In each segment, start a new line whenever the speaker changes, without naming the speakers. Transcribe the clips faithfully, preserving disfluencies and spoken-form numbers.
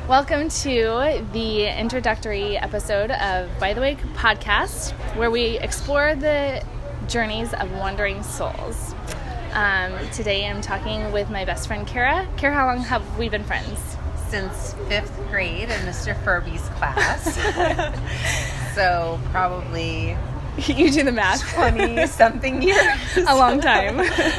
Welcome to the introductory episode of By the Way podcast, where we explore the journeys of wandering souls. Um, today I'm talking with my best friend, Kara. Kara, how long have we been friends?
Since fifth grade in Mister Furby's class. So probably...
You do the math.
twenty-something years.
A long time.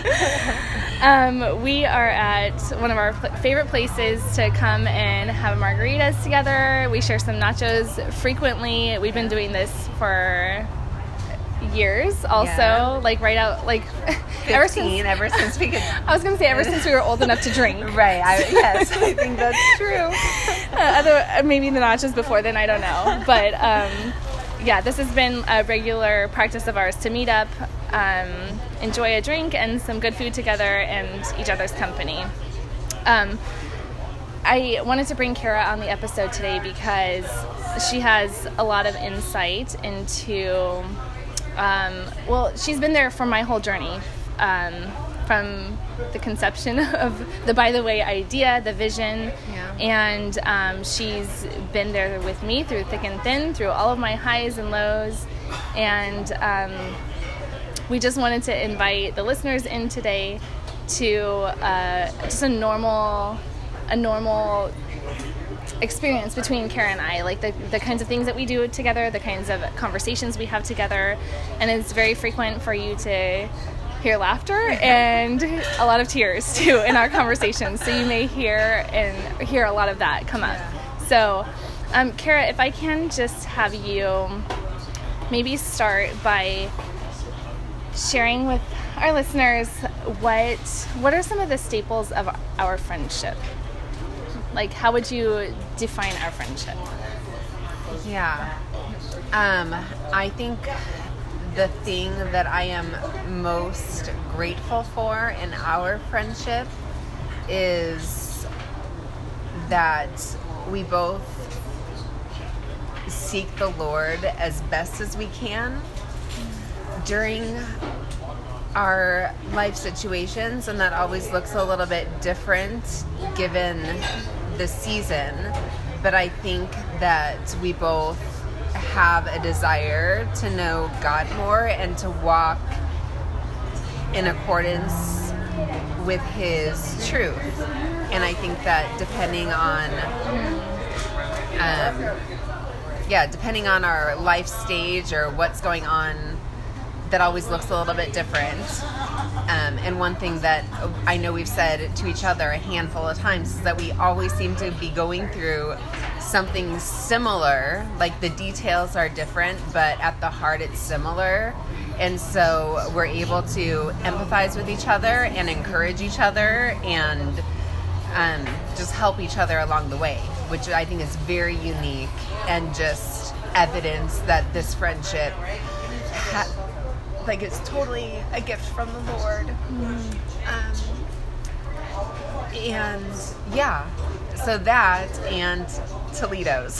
um, we are at one of our favorite places to come and have margaritas together. We share some nachos frequently. We've been doing this for years also. Yeah. Like right out, like...
fifteen,
ever since,
ever since we could...
I was going to say ever since we were old enough to drink.
Right. I, yes, I think that's true.
uh, other, maybe the nachos before then, I don't know. But... Um, Yeah, this has been a regular practice of ours to meet up, um, enjoy a drink and some good food together and each other's company. Um, I wanted to bring Kara on the episode today because she has a lot of insight into, um, well, she's been there for my whole journey, um, from the conception of the By the Way idea, the vision, yeah. and um, she's been there with me through thick and thin, through all of my highs and lows, and um, we just wanted to invite the listeners in today to uh, just a normal, a normal experience between Kara and I, like the, the kinds of things that we do together, the kinds of conversations we have together, and it's very frequent for you to hear laughter and a lot of tears too in our conversations. So you may hear and hear a lot of that come up. Yeah. So, um, Kara, if I can just have you maybe start by sharing with our listeners what what are some of the staples of our friendship? Like, how would you define our friendship?
Yeah, um, I think. The thing that I am most grateful for in our friendship is that we both seek the Lord as best as we can during our life situations, and that always looks a little bit different given the season. But I think that we both have a desire to know God more and to walk in accordance with His truth. And I think that depending on, um, yeah, depending on our life stage or what's going on, that always looks a little bit different. Um, and one thing that I know we've said to each other a handful of times is that we always seem to be going through something similar. Like the details are different, but at the heart it's similar. And so we're able to empathize with each other and encourage each other and um, just help each other along the way, which I think is very unique and just evidence that this friendship ha- like it's totally a gift from the Lord. Mm. Um, and yeah, so that and Toledo's.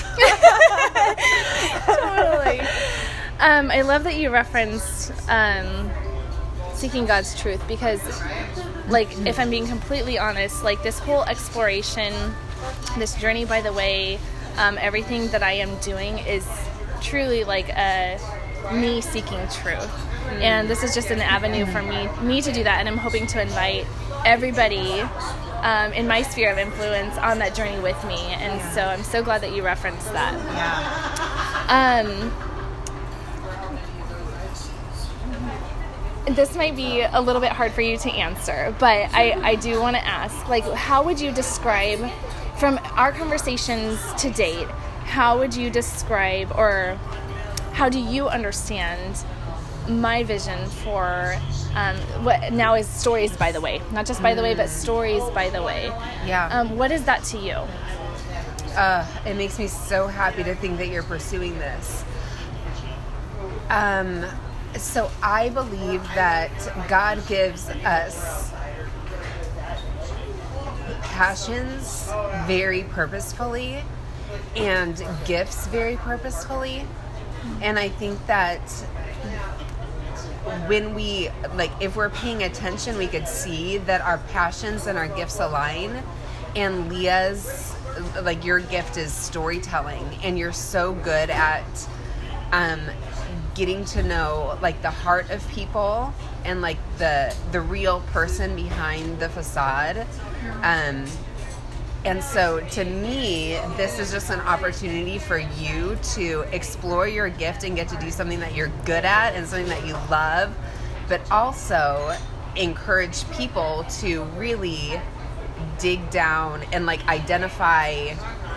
Totally. Um, I love that you referenced um, seeking God's truth because, like, if I'm being completely honest, like this whole exploration, this journey by the way, um, everything that I am doing is truly like a me seeking truth. And this is just an avenue for me me to do that, and I'm hoping to invite everybody um, in my sphere of influence on that journey with me. And so I'm so glad that you referenced that.
Yeah.
Um, this might be a little bit hard for you to answer, but I, I do want to ask, like, how would you describe, from our conversations to date, how would you describe, or how do you understand my vision for um, what now is Stories by the Way, not just by the way, but Stories by the Way.
Yeah.
Um, what is that to you?
Uh, it makes me so happy to think that you're pursuing this. Um, so I believe that God gives us passions very purposefully and gifts very purposefully. And I think that when we, like, if we're paying attention, we could see that our passions and our gifts align. And Leah's like your gift is storytelling, and you're so good at um, getting to know like the heart of people and like the the real person behind the facade. Um, and so to me, this is just an opportunity for you to explore your gift and get to do something that you're good at and something that you love, but also encourage people to really dig down and like identify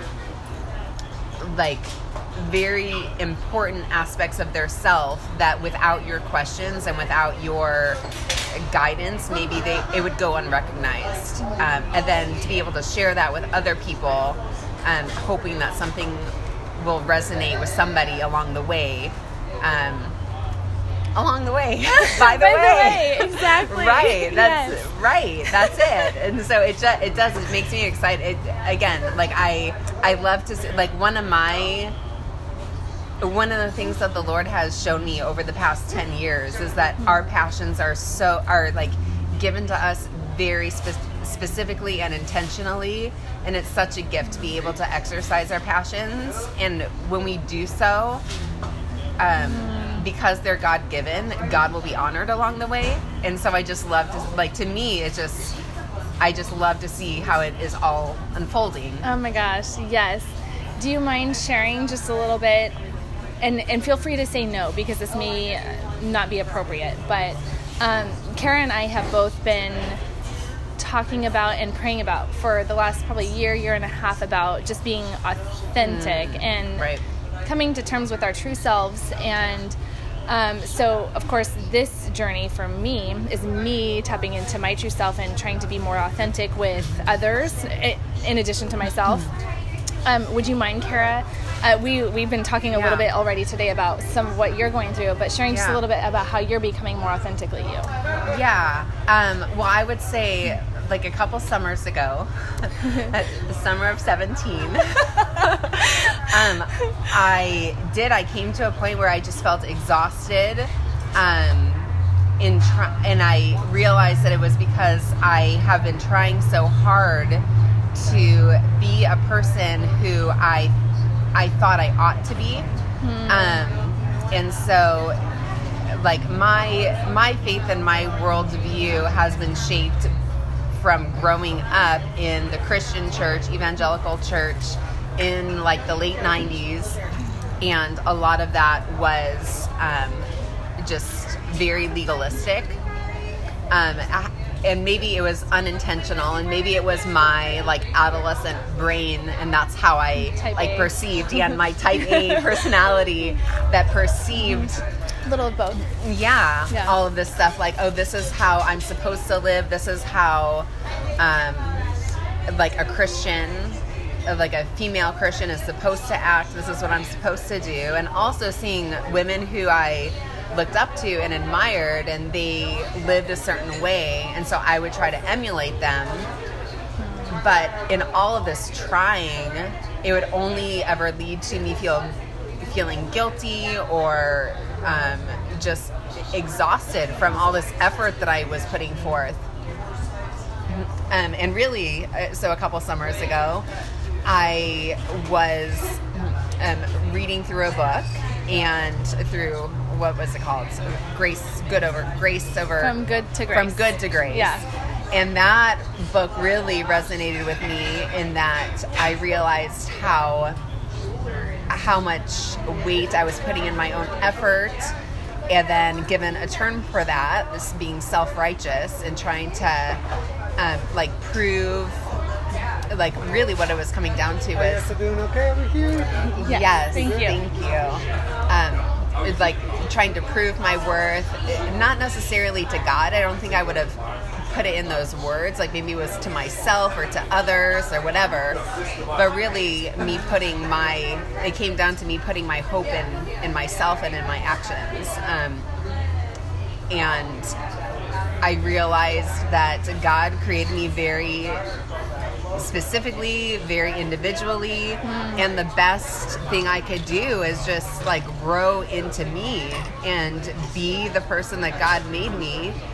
like very important aspects of their self that without your questions and without your guidance, maybe they it would go unrecognized. Um, and then to be able to share that with other people, um, hoping that something will resonate with somebody along the way. Um, along the way, by the
by
way.
the way, exactly.
Right, that's
yes.
right, that's it. And so it just, it does, it makes me excited. It, again, like I, I love to see, like one of my, one of the things that the Lord has shown me over the past ten years is that our passions are so, are like given to us very spe- specifically and intentionally. And it's such a gift to be able to exercise our passions. And when we do so, um, because they're God-given, God will be honored along the way. And so I just love to, like, to me, it just, I just love to see how it is all unfolding.
Oh my gosh, yes. Do you mind sharing just a little bit? And, and feel free to say no, because this may not be appropriate. But um, Kara and I have both been talking about and praying about for the last probably year, year and a half about just being authentic mm, and
right.
coming to terms with our true selves. And um, so, of course, this journey for me is me tapping into my true self and trying to be more authentic with others in addition to myself. Um, would you mind, Kara? Uh, we, we've been talking a
yeah.
little bit already today about some of what you're going through, but sharing just
yeah.
a little bit about how you're becoming more authentically you.
Yeah. Um, well, I would say like a couple summers ago, the summer of seventeen, um, I did, I came to a point where I just felt exhausted. Um, in try- and I realized that it was because I have been trying so hard to be a person who I I thought I ought to be. Hmm. Um, and so like my my faith and my worldview has been shaped from growing up in the Christian church, evangelical church in like the late nineties. And a lot of that was um, just very legalistic. Um, and maybe it was unintentional, and maybe it was my like adolescent brain, and that's how I
type
like
A.
perceived, yeah, my type A personality that perceived
a little of both.
Yeah,
yeah,
all of this stuff like, oh, this is how I'm supposed to live. This is how, um, like a Christian, like a female Christian is supposed to act. This is what I'm supposed to do. And also seeing women who I looked up to and admired, and they lived a certain way, and so I would try to emulate them. But in all of this trying, it would only ever lead to me feel feeling guilty or um, just exhausted from all this effort that I was putting forth. Um, and really, so a couple summers ago, I was um, reading through a book, and through, what was it called? So grace, good over, grace over...
From good to grace.
From good to grace.
Yeah.
And that book really resonated with me in that I realized how how much weight I was putting in my own effort, and then given a term for that, this being self-righteous and trying to um, like prove, like really what it was coming down to was...
Are you doing okay over here?
Yes,
yes
thank you.
Thank you. Um, it's like trying to prove my worth, not necessarily to God. I don't think I would have put it in those words, like maybe it was to myself or to others or whatever, but really me putting my, it came down to me putting my hope in, in myself and in my actions. Um, and I realized that God created me very specifically, very individually, mm. and the best thing I could do is just like grow into me and be the person that God made me,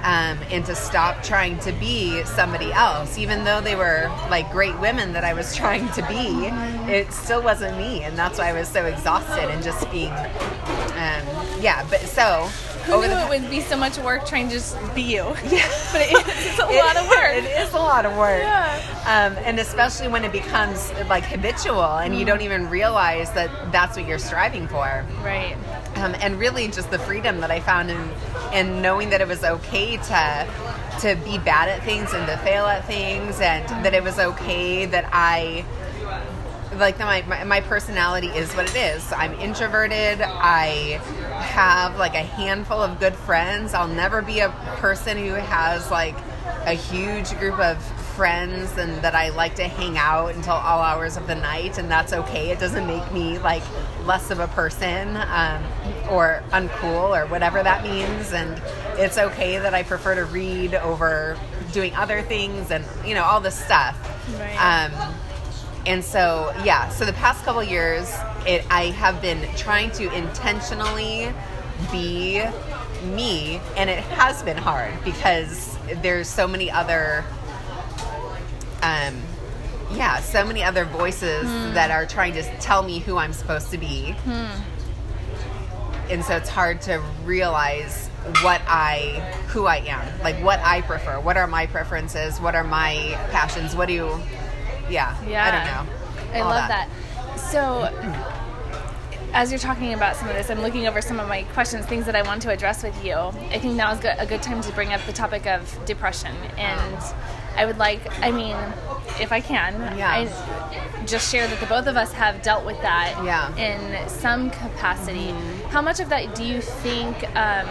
Um, and to stop trying to be somebody else, even though they were like great women that I was trying to be, it still wasn't me, and that's why I was so exhausted and just being, um, yeah. But so,
who
over
knew
the,
it would be so much work trying to just be you?
Yeah,
but it, it's a lot of work.
It is a lot of work,
yeah.
um, and especially when it becomes like habitual, and mm. you don't even realize that that's what you're striving for,
right?
Um, and really just the freedom that I found in, in knowing that it was okay to to be bad at things and to fail at things, and that it was okay that I, like my, my, my personality is what it is. I'm introverted. I have like a handful of good friends. I'll never be a person who has like a huge group of friends and that I like to hang out until all hours of the night, and that's okay. It doesn't make me like less of a person um, or uncool or whatever that means, and it's okay that I prefer to read over doing other things, and you know, all this stuff.
Right.
Um, and so yeah, so the past couple years it, I have been trying to intentionally be me, and it has been hard because there's so many other Um, yeah, so many other voices mm. that are trying to tell me who I'm supposed to be. Mm. And so it's hard to realize what I, who I am, like what I prefer. What are my preferences? What are my passions? What do you, yeah,
yeah.
I don't know.
I
All
love
that.
that. So as you're talking about some of this, I'm looking over some of my questions, things that I want to address with you. I think now is good, a good time to bring up the topic of depression. And I would like, I mean, if I can,
yeah.
I just share that the both of us have dealt with that
yeah.
in some capacity.
Mm-hmm.
How much of that do you think, um,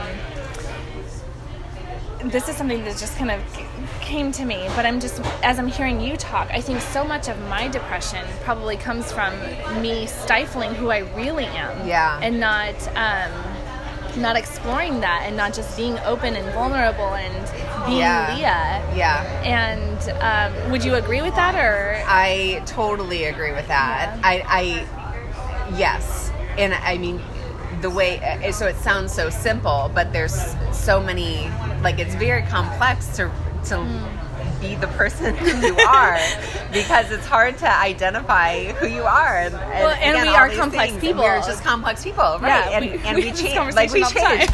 this is something that just kind of came to me, but I'm just, as I'm hearing you talk, I think so much of my depression probably comes from me stifling who I really am.
Yeah.
And not, um, not exploring that, and not just being open and vulnerable and being
yeah.
Leah.
Yeah.
And um, would you agree with that, or?
I totally agree with that.
Yeah.
I, I, yes. And I mean, the way, so it sounds so simple, but there's so many, like it's very complex to, to mm. be the person who you are, because it's hard to identify who you are. And, and,
well, and
again,
we are complex
things,
people.
We're just complex people, right?
Yeah,
and
we,
and
we
we change, like we change,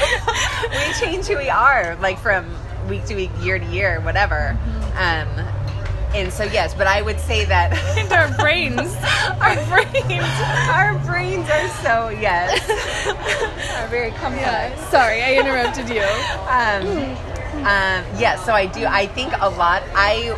we change who we are, like from week to week, year to year, whatever. Mm-hmm. Um, and so yes, but I would say that
and our brains, our brains,
our brains are so yes, are very complex.
Yeah. Sorry, I interrupted you.
Um, Um, yeah, so I do, I think a lot, I,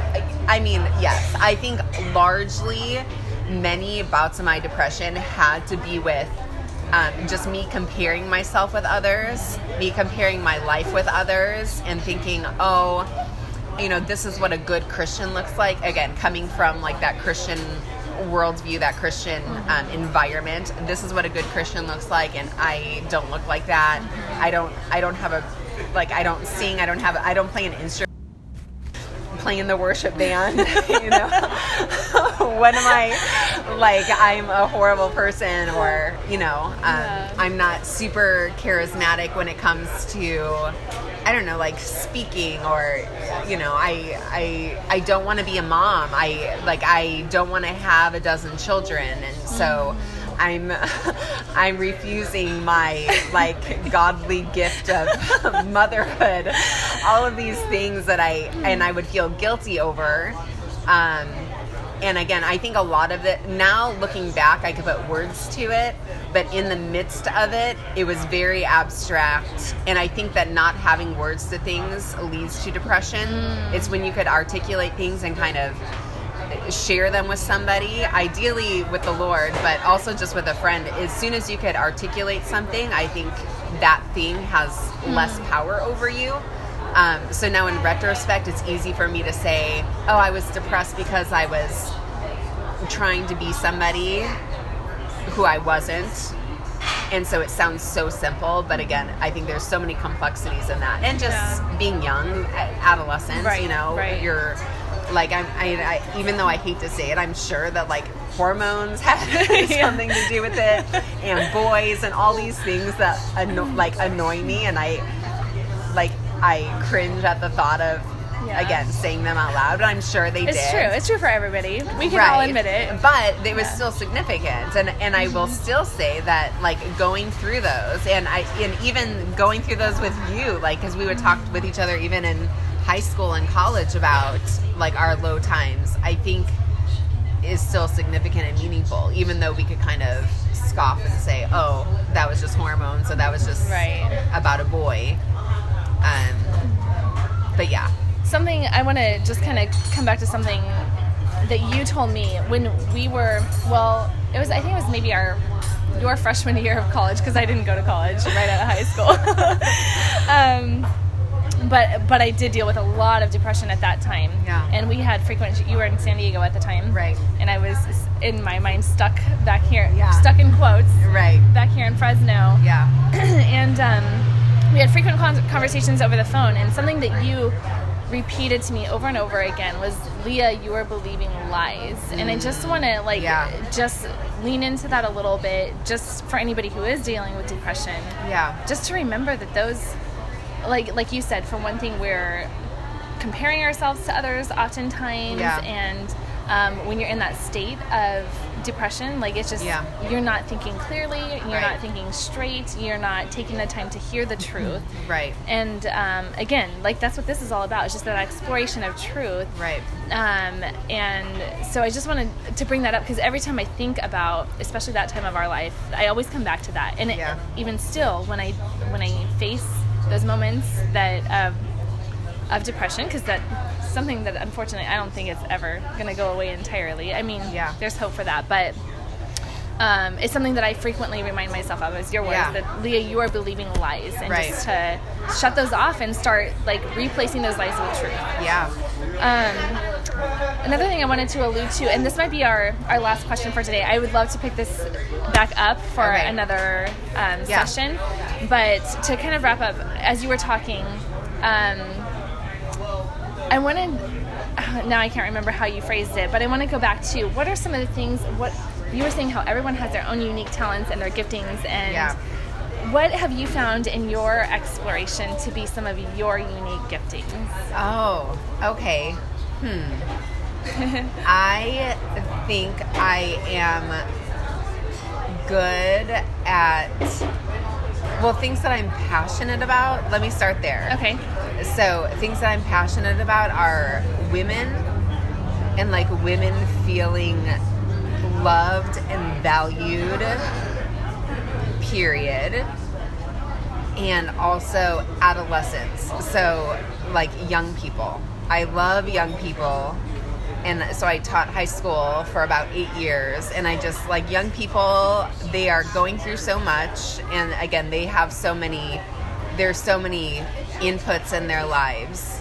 I mean, yes, I think largely many bouts of my depression had to be with um, just me comparing myself with others, me comparing my life with others, and thinking, oh, you know, this is what a good Christian looks like. Again, coming from like that Christian worldview, that Christian um, environment, this is what a good Christian looks like, and I don't look like that. I don't, I don't have a, like, I don't sing, I don't have, I don't play an instrument, play in the worship band, you know, what am I, like, I'm a horrible person, or, you know, um, yeah. I'm not super charismatic when it comes to, I don't know, like speaking, or, you know, I, I, I don't want to be a mom. I, like, I don't want to have a dozen children. And so mm. I'm, I'm refusing my, like, godly gift of motherhood, all of these things that I, and I would feel guilty over. Um, and again, I think a lot of it, now looking back, I could put words to it, but in the midst of it, it was very abstract. And I think that not having words to things leads to depression. Mm. It's when you could articulate things and kind of share them with somebody, ideally with the Lord, but also just with a friend. As soon as you could articulate something, I think that thing has mm. less power over you. Um, so now in retrospect, it's easy for me to say, oh, I was depressed because I was trying to be somebody who I wasn't. And so it sounds so simple, but again, I think there's so many complexities in that. And just yeah. being young, adolescent,
right,
you know,
right.
you're like, I'm, I, I, even though I hate to say it, I'm sure that like hormones have something to do with it, and boys and all these things that anno- like annoy me. And I like, I cringe at the thought of, yeah. again, saying them out loud, but I'm sure they
it's
did.
It's true. It's true for everybody. We can
right.
all admit it.
But it was
yeah.
still significant. And and I will still say that, like, going through those, and I and even going through those with you, like, because we would talk with each other even in high school and college about, like, our low times, I think is still significant and meaningful, even though we could kind of scoff and say, oh, that was just hormones, so that was just
right.
about a boy. Um, but yeah.
Something, I want to just kind of come back to something that you told me when we were, well, it was, I think it was maybe our, your freshman year of college, because I didn't go to college right out of high school. um, but but I did deal with a lot of depression at that time.
Yeah.
And we had frequent, you were in San Diego at the time.
Right.
And I was, in my mind, stuck back here,
yeah.
stuck in quotes.
Right.
Back here in Fresno.
Yeah.
and um, we had frequent conversations over the phone, and something that you repeated to me over and over again was, Leah, you are believing lies. Mm. And I just want to like
yeah.
just lean into that a little bit, just for anybody who is dealing with depression.
Yeah.
Just to remember that those, like like you said, for one thing, we're comparing ourselves to others oftentimes,
yeah.
and um, when you're in that state of depression, like it's just
yeah.
you're not thinking clearly, you're
right.
not thinking straight, you're not taking the time to hear the truth.
Right.
And um, again, like that's what this is all about. It's just that exploration of truth.
Right.
Um, and so I just wanted to bring that up, because every time I think about, especially that time of our life, I always come back to that. And it,
yeah.
even still, when I when I face those moments that um, of depression, because that's something that unfortunately I don't think it's ever going to go away entirely. I mean,
yeah.
there's hope for that, but um, it's something that I frequently remind myself of, is your words,
yeah.
that, Leah, you are believing lies, and
right.
just to shut those off and start like replacing those lies with truth.
Yeah.
Um, another thing I wanted to allude to, and this might be our, our last question for today. I would love to pick this back up for
okay.
another um,
yeah.
session, but to kind of wrap up, as you were talking, um, I wanted, now I can't remember how you phrased it, but I want to go back to, what are some of the things, what you were saying, how everyone has their own unique talents and their giftings, and
yeah.
what have you found in your exploration to be some of your unique giftings?
Oh, okay. Hmm. I think I am good at, well, things that I'm passionate about. Let me start there.
Okay.
So things that I'm passionate about are women, and like women feeling loved and valued, period. And also adolescents. So like young people. I love young people. And so I taught high school for about eight years. And I just, like, young people, they are going through so much. And again, they have so many, there's so many inputs in their lives.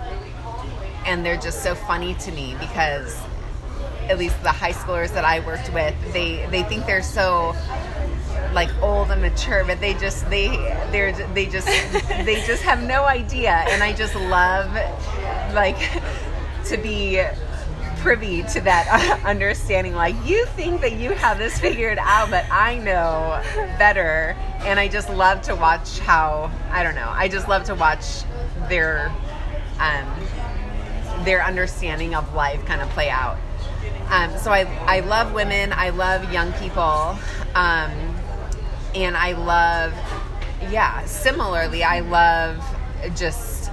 And they're just so funny to me, because at least the high schoolers that I worked with, they, they think they're so, like, old and mature, but they just, they, they're, they just, they just have no idea. And I just love, like, to be privy to that understanding. Like, you think that you have this figured out, but I know better. And I just love to watch how, I don't know, I just love to watch their, um, their understanding of life kind of play out. Um, so I, I love women. I love young people. Um, and I love, yeah, similarly, I love just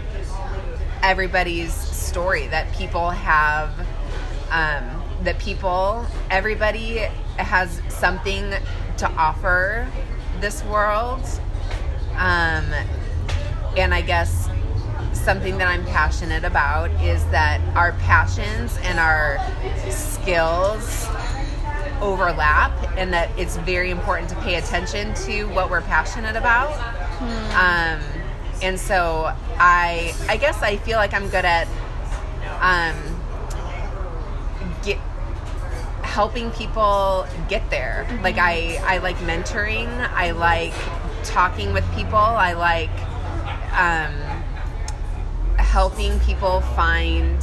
everybody's story, that people have, um, that people, everybody has something to offer this world. Um, and I guess something that I'm passionate about is that our passions and our skills overlap, and that it's very important to pay attention to what we're passionate about. Hmm. Um, and so I, I guess I feel like I'm good at, um, get, helping people get there. Mm-hmm. Like I, I like mentoring. I like talking with people. I like, um, helping people find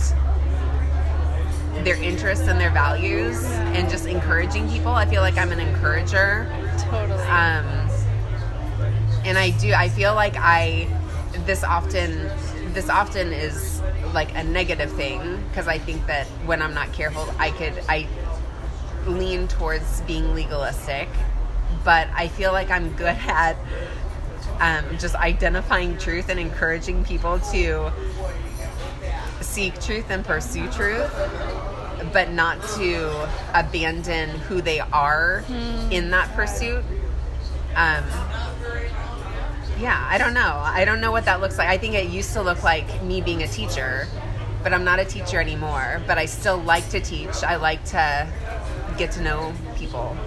their interests and their values, yeah. and just encouraging people. I feel like I'm an encourager.
Totally.
Um, and I do, I feel like I, this often this often is like a negative thing, because I think that when I'm not careful, I could I lean towards being legalistic, but I feel like I'm good at um, just identifying truth and encouraging people to seek truth and pursue truth, but not to abandon who they are mm. in that pursuit. Um, yeah, I don't know. I don't know what that looks like. I think it used to look like me being a teacher, but I'm not a teacher anymore. But I still like to teach. I like to get to know people.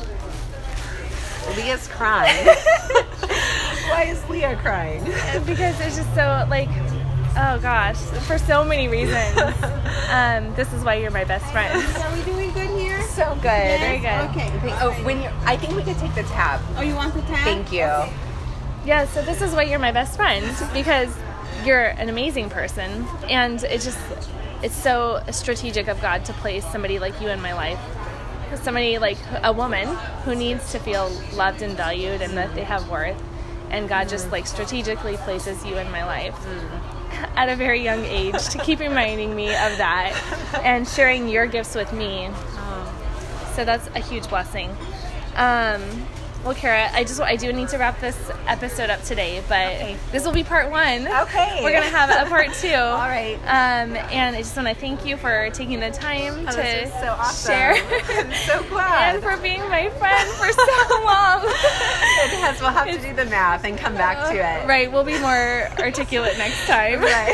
Leah's crying.
Why is Leah crying?
Because it's just so, like, oh gosh, for so many reasons. Um, this is why you're my best friend.
Are we doing good here?
So good.
Yes?
Very good.
Okay.
Oh, when you, I think we could take the tab.
Oh, you want the tab?
Thank you.
Okay.
Yeah, so this is why you're my best friend, because you're an amazing person, and it's just, it's so strategic of God to place somebody like you in my life. Somebody like a woman who needs to feel loved and valued and that they have worth, and God mm. just like strategically places you in my life mm. at a very young age to keep reminding me of that and sharing your gifts with me. Oh. So that's a huge blessing. Um, well, Kara, I just I do need to wrap this episode up today, but okay. This will be part one.
Okay.
We're gonna have a part two.
All right.
Um, and I just want to thank you for taking the time
oh,
to
this is so awesome.
share.
I'm so glad.
And for being my friend for so long.
Yes, we'll have to do the math and come back to it.
Right. We'll be more articulate next time.
Right.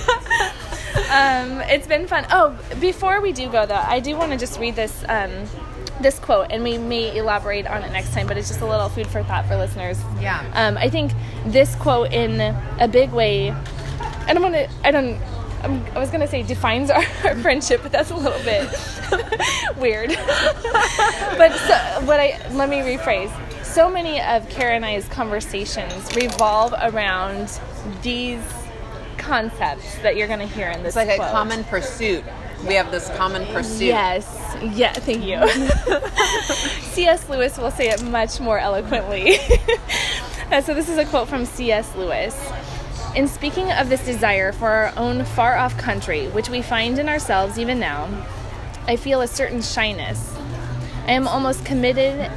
um, it's been fun. Oh, before we do go though, I do want to just read this. Um, This quote, and we may elaborate on it next time, but it's just a little food for thought for listeners.
Yeah.
Um, I think this quote, in a big way, I don't want to. I don't. I'm, I was gonna say defines our, our friendship, but that's a little bit weird. But so, what I let me rephrase. So many of Kara and I's conversations revolve around these concepts that you're gonna hear in this.
It's like
quote.
a common pursuit. We have this common pursuit.
Yes. Yeah, thank you. C S Lewis will say it much more eloquently. uh, so this is a quote from C S Lewis. In speaking of this desire for our own far-off country, which we find in ourselves even now, I feel a certain shyness. I am almost committed...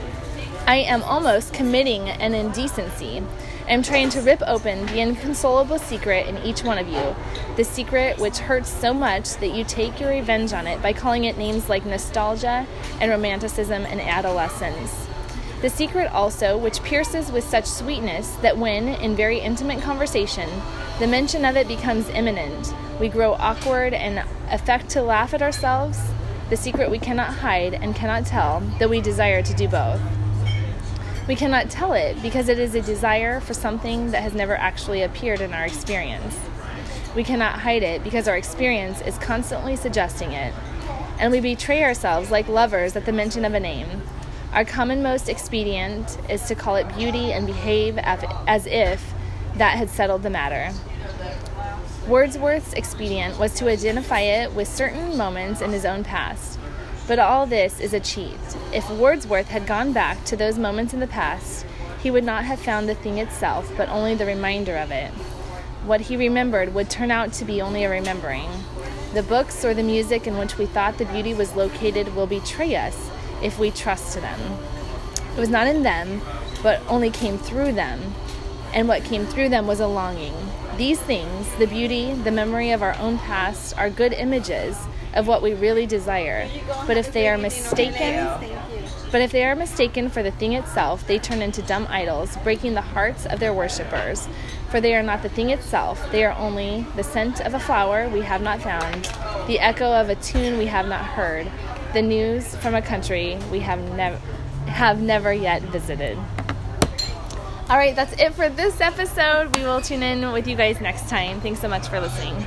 I am almost committing an indecency. I am trying to rip open the inconsolable secret in each one of you, the secret which hurts so much that you take your revenge on it by calling it names like nostalgia and romanticism and adolescence. The secret also which pierces with such sweetness that when, in very intimate conversation, the mention of it becomes imminent, we grow awkward and affect to laugh at ourselves, the secret we cannot hide and cannot tell, though we desire to do both. We cannot tell it because it is a desire for something that has never actually appeared in our experience. We cannot hide it because our experience is constantly suggesting it. And we betray ourselves like lovers at the mention of a name. Our commonmost expedient is to call it beauty and behave as if that had settled the matter. Wordsworth's expedient was to identify it with certain moments in his own past. But all this is a cheat. If Wordsworth had gone back to those moments in the past, he would not have found the thing itself, but only the reminder of it. What he remembered would turn out to be only a remembering. The books or the music in which we thought the beauty was located will betray us if we trust to them. It was not in them, but only came through them. And what came through them was a longing. These things, the beauty, the memory of our own past, are good images of what we really desire. But if they are mistaken, but if they are mistaken for the thing itself, they turn into dumb idols, breaking the hearts of their worshippers. For they are not the thing itself, they are only the scent of a flower we have not found, the echo of a tune we have not heard, the news from a country we have never have never yet visited. All right, that's it for this episode. We will tune in with you guys next time. Thanks so much for listening.